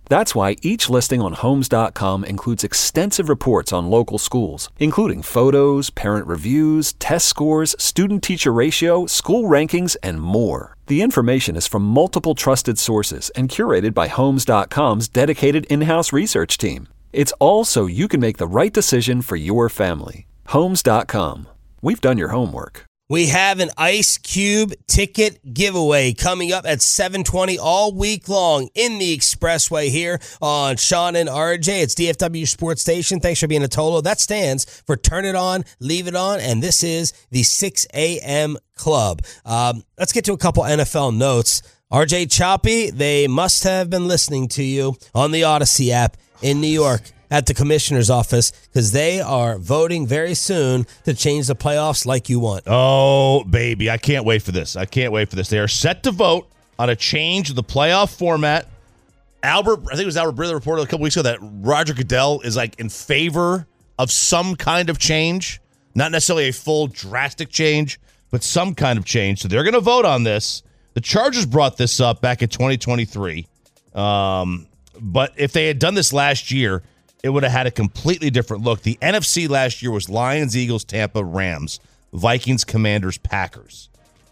That's why each listing on Homes dot com includes extensive reports on local schools, including photos, parent reviews, test scores, student-teacher ratio, school rankings, and more. The information is from multiple trusted sources and curated by Homes dot com's dedicated in-house research team. It's all so you can make the right decision for your family. Homes dot com. We've done your homework. We have an Ice Cube ticket giveaway coming up at seven twenty all week long in the Expressway here on Sean and R J. It's D F W Sports Station. Thanks for being a Tolo. That stands for Turn It On, Leave It On, and this is the six a.m. Club. Um, let's get to a couple N F L notes. R J Choppy, they must have been listening to you on the Odyssey app in New York at the commissioner's office because they are voting very soon to change the playoffs like you want. Oh, baby. I can't wait for this. I can't wait for this. They are set to vote on a change of the playoff format. Albert, I think it was Albert Breer reported a couple weeks ago that Roger Goodell is like in favor of some kind of change, not necessarily a full drastic change, but some kind of change. So they're going to vote on this. The Chargers brought this up back in twenty twenty-three. Um, but if they had done this last year, it would have had a completely different look. The N F C last year was Lions, Eagles, Tampa, Rams, Vikings, Commanders, Packers.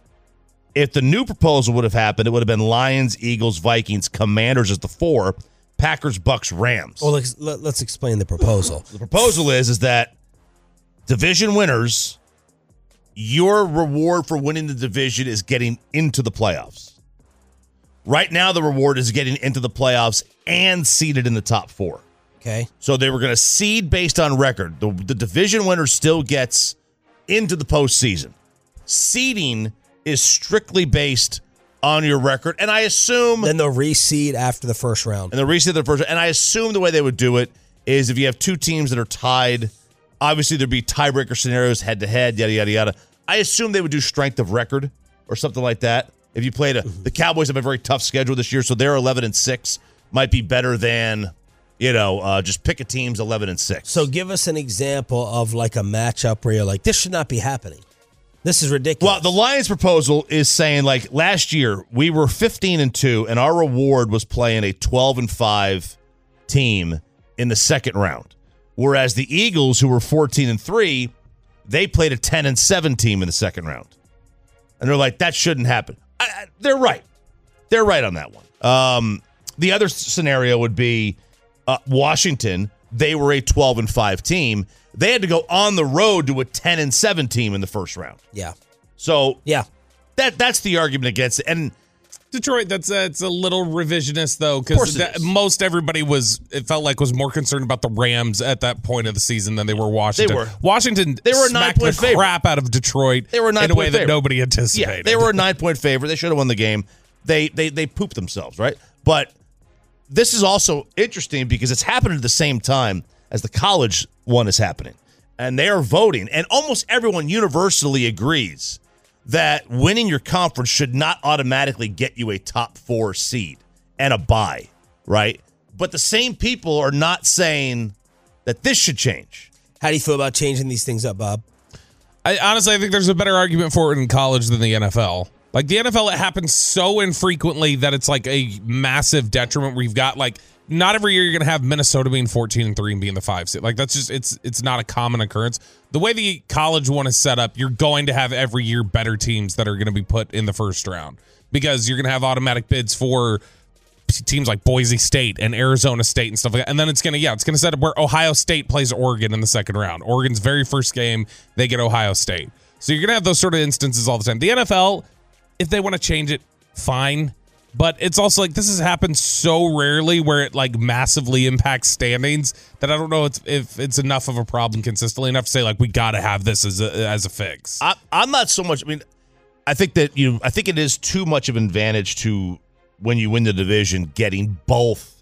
If the new proposal would have happened, it would have been Lions, Eagles, Vikings, Commanders as the four, Packers, Bucks, Rams. Well, let's, let's explain the proposal. The proposal is, is that division winners, your reward for winning the division is getting into the playoffs. Right now, the reward is getting into the playoffs and seeded in the top four. Okay. So they were going to seed based on record. The, the division winner still gets into the postseason. Seeding is strictly based on your record, and I assume then they'll reseed after the first round. And they'll reseed the first. And I assume the way they would do it is if you have two teams that are tied, obviously there'd be tiebreaker scenarios head to head, yada yada yada. I assume they would do strength of record or something like that. If you played a, the Cowboys have a very tough schedule this year, so they're eleven and six might be better than. You know, uh, just pick a team's eleven and six. So give us an example of like a matchup where you're like, this should not be happening. This is ridiculous. Well, the Lions proposal is saying like last year we were fifteen and two and our reward was playing a twelve and five team in the second round. Whereas the Eagles, who were fourteen and three, they played a ten and seven team in the second round. And they're like, that shouldn't happen. I, I, they're right. They're right on that one. Um, the other scenario would be Uh, Washington, they were a twelve and five team. They had to go on the road to a ten and seven team in the first round. Yeah. So yeah, that that's the argument against it. And Detroit, that's a, it's a little revisionist though, because most everybody was it felt like was more concerned about the Rams at that point of the season than they were Washington. They were Washington. They were a smacked nine-point the favorite. crap out of Detroit. They were a nine in a way point that favorite. nobody anticipated. Yeah, they were a nine point favorite. They should have won the game. They they they pooped themselves, right? But this is also interesting because it's happening at the same time as the college one is happening. And they are voting, and almost everyone universally agrees that winning your conference should not automatically get you a top four seed and a bye, right? But the same people are not saying that this should change. How do you feel about changing these things up, Bob? I honestly I think there's a better argument for it in college than the N F L. Like the N F L, it happens so infrequently that it's like a massive detriment where you've got like not every year you're going to have Minnesota being fourteen and three and being the five seed. Like that's just it's it's not a common occurrence. The way the college one is set up, you're going to have every year better teams that are going to be put in the first round because you're going to have automatic bids for teams like Boise State and Arizona State and stuff like that. And then it's going to, yeah, it's going to set up where Ohio State plays Oregon in the second round. Oregon's very first game, they get Ohio State. So you're going to have those sort of instances all the time. The N F L, if they want to change it, fine. But it's also like this has happened so rarely where it like massively impacts standings that I don't know if, if it's enough of a problem consistently enough to say like we got to have this as a, as a fix. I, I'm not so much. I mean, I think that you. I think it is too much of an advantage to when you win the division getting both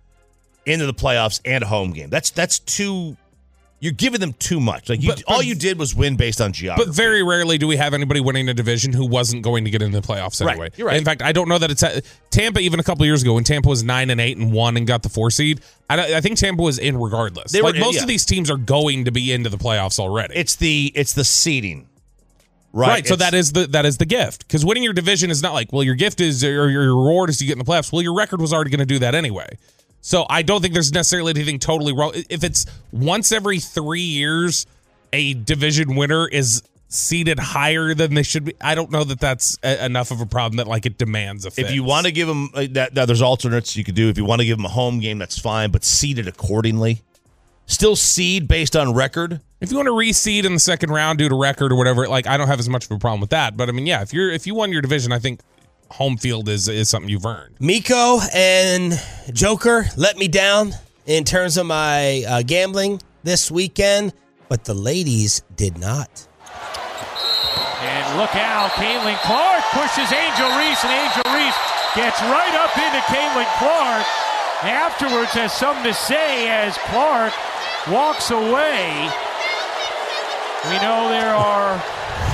into the playoffs and a home game. That's that's too. You're giving them too much. Like you, But- but- all you did was win based on geography. But very rarely do we have anybody winning a division who wasn't going to get into the playoffs Right, anyway. you're right. In fact, I don't know that it's Tampa. Even a couple years ago, when Tampa was nine and eight and one and got the four seed, I, don't- I think Tampa was in regardless. They were like in, most yeah. of these teams are going to be into the playoffs already. It's the it's the seeding, right? Right, so It's- that is the that is the gift because winning your division is not like well your gift is or your reward is you get in the playoffs. Well, your record was already going to do that anyway. So I don't think there's necessarily anything totally wrong. If it's once every three years, a division winner is seated higher than they should be, I don't know that that's a, enough of a problem that like it demands a fix. If you want to give them, uh, that, that there's alternates you could do. If you want to give them a home game, that's fine, but seed it accordingly. Still seed based on record. If you want to reseed in the second round due to record or whatever, like I don't have as much of a problem with that. But I mean, yeah, if you're if you won your division, I think home field is is something you've earned. Miko and Joker let me down in terms of my uh, gambling this weekend, but the ladies did not. And look out, Caitlin Clark pushes Angel Reese, and Angel Reese gets right up into Caitlin Clark. Afterwards has something to say as Clark walks away. We know there are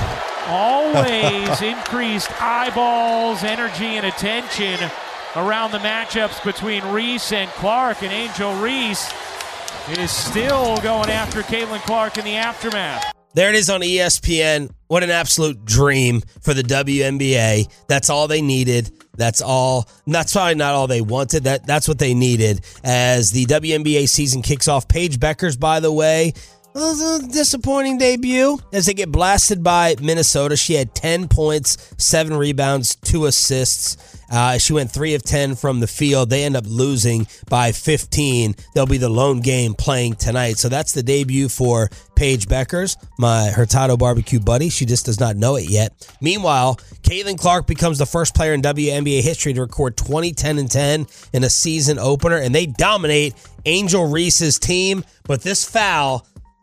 always increased eyeballs, energy, and attention around the matchups between Reese and Clark, and Angel Reese is still going after Caitlin Clark in the aftermath. There it is on E S P N. What an absolute dream for the W N B A. That's all they needed. That's all. That's probably not all they wanted. That That's what they needed as the W N B A season kicks off. Paige Beckers, by the way, was a disappointing debut as they get blasted by Minnesota. She had ten points, seven rebounds, two assists. Uh, she went three of ten from the field. They end up losing by fifteen. They'll be the lone game playing tonight. So that's the debut for Paige Beckers, my Hurtado barbecue buddy. She just does not know it yet. Meanwhile, Caitlin Clark becomes the first player in W N B A history to record twenty, ten, and ten in a season opener, and they dominate Angel Reese's team. But this foul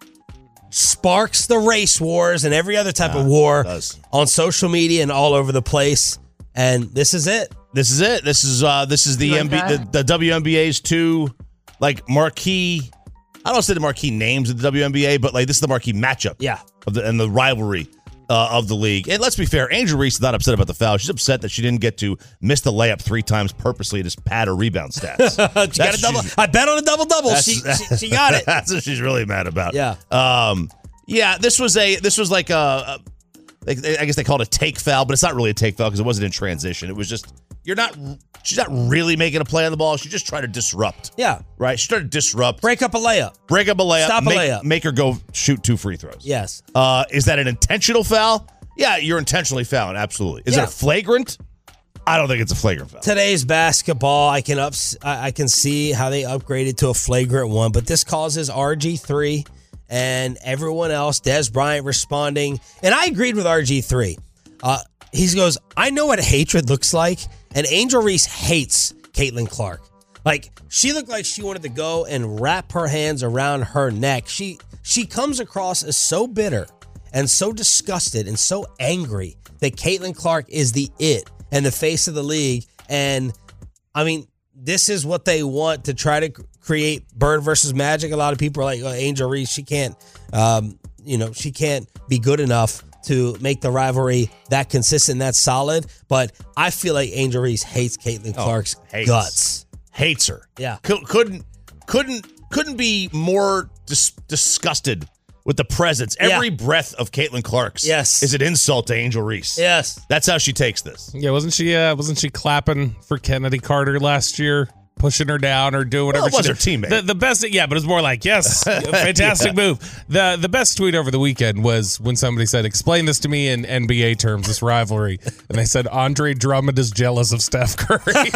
sparks the race wars and every other type yeah, of war on social media and all over the place. And this is it. This is it. This is uh, this is the, like M B, the the W N B A's two like marquee. I don't say the marquee names of the W N B A, but like this is the marquee matchup. Yeah, of the and the rivalry uh, of the league. And let's be fair, Angel Reese is not upset about the foul. She's upset that she didn't get to miss the layup three times purposely to just pad her rebound stats. she got a double. I bet on a double double. She, she she got it. That's what she's really mad about. Yeah. Um. Yeah. This was a. This was like a. a I guess they called it a take foul, but it's not really a take foul because it wasn't in transition. It was just, you're not, she's not really making a play on the ball. She's just trying to disrupt. Yeah. Right? She tried to disrupt. Break up a layup. Break up a layup. Stop make, a layup. Make her go shoot two free throws. Yes. Uh, is that an intentional foul? Yeah, you're intentionally fouling. Absolutely. Is yeah. it a flagrant? I don't think it's a flagrant foul. Today's basketball, I can ups, I can see how they upgraded to a flagrant one, but this causes R G three and everyone else, Des Bryant responding, and I agreed with R G three. Uh, he goes, I know what hatred looks like, and Angel Reese hates Caitlin Clark. Like, she looked like she wanted to go and wrap her hands around her neck. She she comes across as so bitter and so disgusted and so angry that Caitlin Clark is the it and the face of the league. And, I mean, this is what they want to try to create Bird versus Magic. A lot of people are like, oh, Angel Reese, she can't, um, you know, she can't be good enough to make the rivalry that consistent, that solid. But I feel like Angel Reese hates Caitlin Clark's oh, hates, guts. Hates her. Yeah. C- couldn't couldn't couldn't be more dis- disgusted with the presence. Every yeah. breath of Caitlin Clark's yes. is an insult to Angel Reese. Yes. That's how she takes this. Yeah, wasn't she uh, wasn't she clapping for Kennedy Carter last year? Pushing her down or doing whatever. Well, it was she her did. teammate. The, the best, yeah, but it was more like, yes, fantastic yeah. move. The the best tweet over the weekend was when somebody said, explain this to me in N B A terms, this rivalry. And they said, Andre Drummond is jealous of Steph Curry.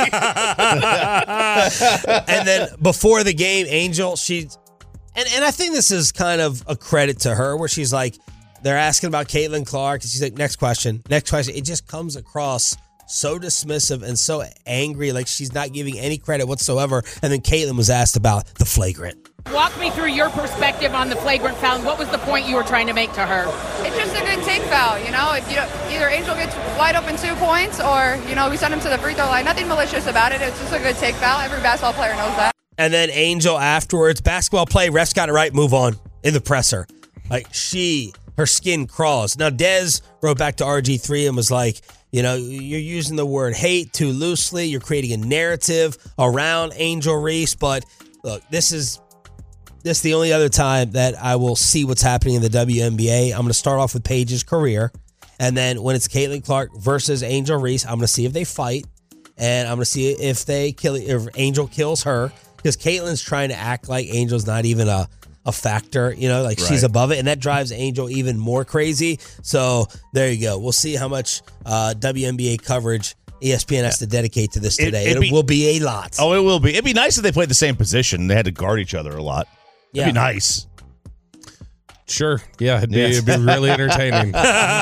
And then before the game, Angel, she, and, and I think this is kind of a credit to her where she's like, they're asking about Caitlin Clark. And she's like, next question, next question. It just comes across so dismissive and so angry, like she's not giving any credit whatsoever. And then Caitlin was asked about the flagrant. Walk me through your perspective on the flagrant foul, and what was the point you were trying to make to her? It's just a good take foul, you know. If you don't, either Angel gets wide open two points, or you know we send him to the free throw line. Nothing malicious about it. It's just a good take foul. Every basketball player knows that. And then Angel afterwards, basketball play, refs got it right, move on in the presser. Like she, her skin crawls. Now Dez wrote back to R G three and was like, you know, you're using the word hate too loosely. You're creating a narrative around Angel Reese. But look, this is this is the only other time that I will see what's happening in the W N B A. I'm going to start off with Paige's career. And then when it's Caitlin Clark versus Angel Reese, I'm going to see if they fight. And I'm going to see if they kill, if Angel kills her. because Caitlin's trying to act like Angel's not even a, a factor, you know, like Right. she's above it, and that drives Angel even more crazy. So there you go. We'll see how much uh, W N B A coverage E S P N has to dedicate to this It- today. it'd It, be- will be a lot. Oh, it will be. It'd be nice if they played the same position. They had to guard each other a lot. It'd Yeah. be nice. Sure. Yeah, it'd be, Yes. it'd be really entertaining.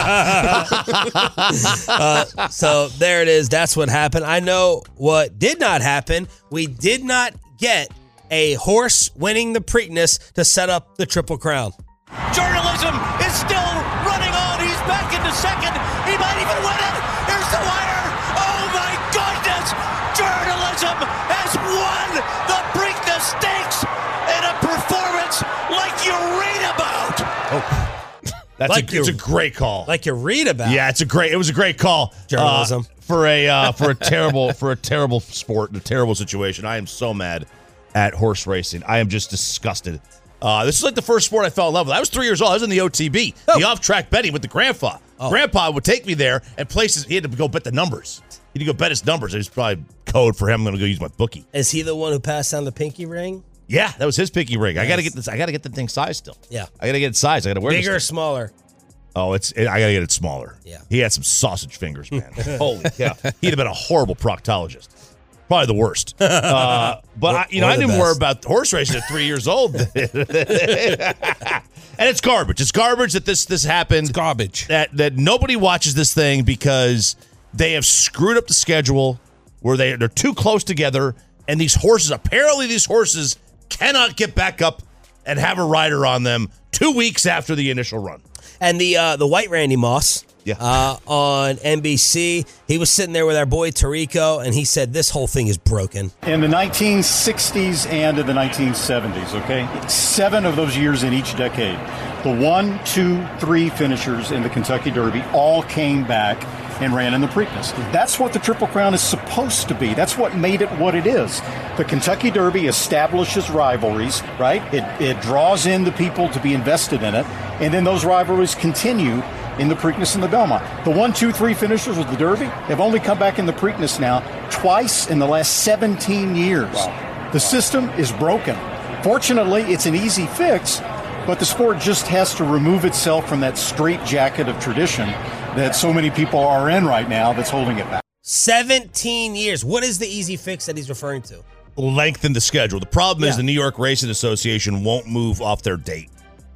uh, so there it is. That's what happened. I know what did not happen. We did not get a horse winning the Preakness to set up the Triple Crown. Journalism is still running on. He's back into second. He might even win it. Here's the wire. Oh my goodness. Journalism has won the Preakness Stakes in a performance like you read about. That's Like a, it's a you- great call. Like you read about. Yeah, it's a great. It was a great call. Journalism. Uh, for a uh, for a terrible for a terrible sport, a terrible situation. I am so mad at horse racing. I am just disgusted. Uh, this is like the first sport I fell in love with. I was three years old. I was in the O T B, the off-track betting with the grandpa. Oh. Grandpa would take me there and places. He had to go bet the numbers. He had to go bet his numbers. It was probably code for him. I'm going to go use my bookie. Is he the one who passed down the pinky ring? Yeah, that was his pinky ring. I got to Nice. get this. I got to get the thing sized still. Yeah. I got to get it sized. I got to wear this Bigger or thing. smaller? Oh, it's. It, I got to get it smaller. Yeah. He had some sausage fingers, man. Holy cow. He'd have been a horrible proctologist. Probably the worst. Uh, but, Or- I, you know, or I the knew more best. about horse racing at three years old. And it's garbage. It's garbage that this this happened. It's garbage. That, that nobody watches this thing because they have screwed up the schedule where they, they're too close together. And these horses, apparently these horses cannot get back up and have a rider on them two weeks after the initial run. And the uh, the white Randy Moss Yeah. uh, on N B C, he was sitting there with our boy Tarico, and he said this whole thing is broken. In the nineteen sixties and in the nineteen seventies, okay? Seven of those years in each decade. The one, two, three finishers in the Kentucky Derby all came back and ran in the Preakness. That's what the Triple Crown is supposed to be. That's what made it what it is. The Kentucky Derby establishes rivalries, right? It, it draws in the people to be invested in it, and then those rivalries continue in the Preakness and the Belmont. The one, two, three finishers with the Derby have only come back in the Preakness now twice in the last seventeen years. The system is broken. Fortunately, it's an easy fix, but the sport just has to remove itself from that straitjacket of tradition that so many people are in right now that's holding it back. seventeen years. What is the easy fix that he's referring to? Lengthen the schedule. The problem is Yeah. the New York Racing Association won't move off their date.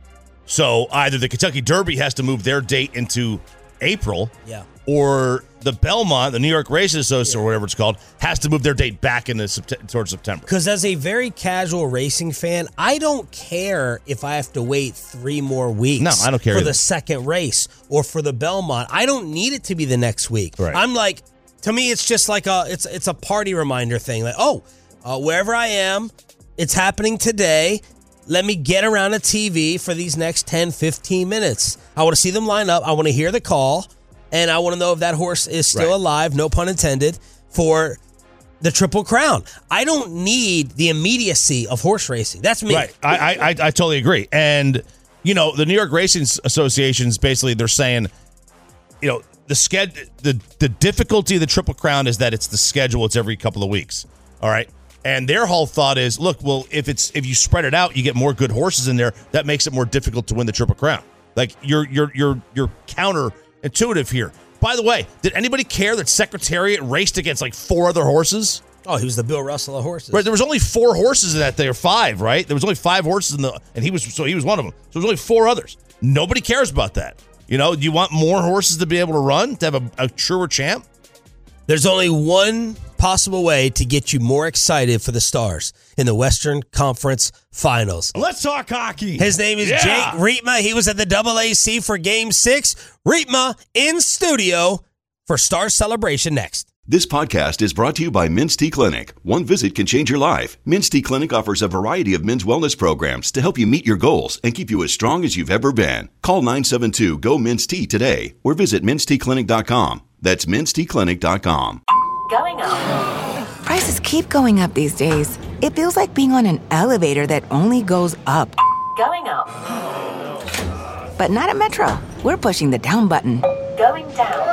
So either the Kentucky Derby has to move their date into April, Yeah. or the Belmont, the New York Racing Association, or whatever it's called, has to move their date back into Sept- towards September. Because as a very casual racing fan, I don't care if I have to wait three more weeks. No, I don't care for either. the second race or for the Belmont. I don't need it to be the next week. Right. I'm like, to me, it's just like a it's it's a party reminder thing. Like, oh, uh, wherever I am, it's happening today. Let me get around a T V for these next ten, fifteen minutes. I want to see them line up. I want to hear the call. And I want to know if that horse is still Right. alive, no pun intended, for the Triple Crown. I don't need the immediacy of horse racing. That's me. Right. I, I, I, I totally agree. And, you know, the New York Racing Associations, basically, they're saying, you know, the sched- the the difficulty of the Triple Crown is that it's the schedule. It's every couple of weeks. All right. And their whole thought is, look, well, if it's if you spread it out, you get more good horses in there. That makes it more difficult to win the Triple Crown. Like you're you're you're you're counterintuitive here. By the way, did anybody care that Secretariat raced against like four other horses? Oh, he was the Bill Russell of horses. Right, there was only four horses in that day, or five, right? There was only five horses in the, and he was so he was one of them. So there's only four others. Nobody cares about that. You know, do you want more horses to be able to run to have a, a truer champ? There's only one possible way to get you more excited for the Stars in the Western Conference Finals. Let's talk hockey. His name is Yeah. Jake Rietma. He was at the Double A C for Game Six. Rietma in studio for Stars Celebration next. This podcast is brought to you by Men's Tea Clinic. One visit can change your life. Men's Tea Clinic offers a variety of men's wellness programs to help you meet your goals and keep you as strong as you've ever been. Call nine seven two, G O, Men's Tea today or visit mens tea clinic dot com. That's mens tea clinic dot com. Going up. Prices keep going up these days. It feels like being on an elevator that only goes up. Going up. But not at Metro. We're pushing the down button. Going down.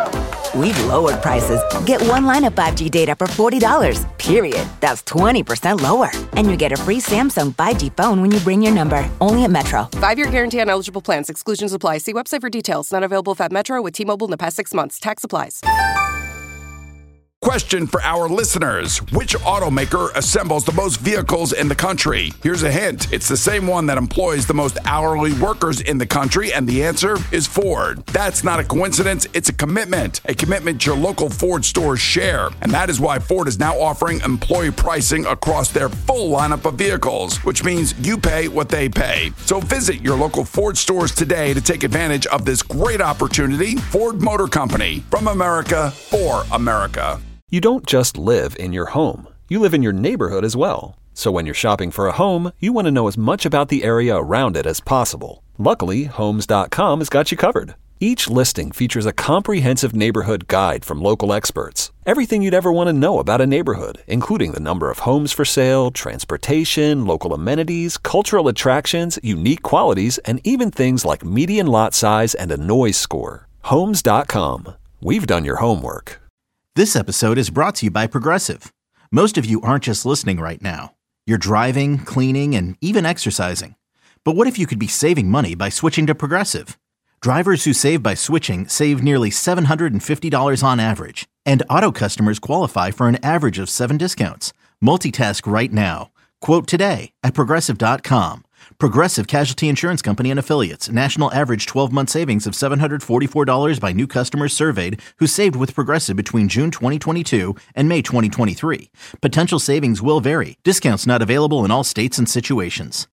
We've lowered prices. Get one line of five G data for forty dollars, period. That's twenty percent lower. And you get a free Samsung five G phone when you bring your number. Only at Metro. Five-year guarantee on eligible plans. Exclusions apply. See website for details. Not available at Metro with T-Mobile in the past six months. Tax applies. Question for our listeners. Which automaker assembles the most vehicles in the country? Here's a hint. It's the same one that employs the most hourly workers in the country, and the answer is Ford. That's not a coincidence. It's a commitment. A commitment your local Ford stores share. And that is why Ford is now offering employee pricing across their full lineup of vehicles, which means you pay what they pay. So visit your local Ford stores today to take advantage of this great opportunity. Ford Motor Company. From America, for America. You don't just live in your home. You live in your neighborhood as well. So when you're shopping for a home, you want to know as much about the area around it as possible. Luckily, Homes dot com has got you covered. Each listing features a comprehensive neighborhood guide from local experts. Everything you'd ever want to know about a neighborhood, including the number of homes for sale, transportation, local amenities, cultural attractions, unique qualities, and even things like median lot size and a noise score. Homes dot com. We've done your homework. This episode is brought to you by Progressive. Most of you aren't just listening right now. You're driving, cleaning, and even exercising. But what if you could be saving money by switching to Progressive? Drivers who save by switching save nearly seven hundred fifty dollars on average. And auto customers qualify for an average of seven discounts. Multitask right now. Quote today at Progressive dot com. Progressive Casualty Insurance Company and Affiliates. National average twelve-month savings of seven hundred forty-four dollars by new customers surveyed who saved with Progressive between June twenty twenty-two and May twenty twenty-three. Potential savings will vary. Discounts not available in all states and situations.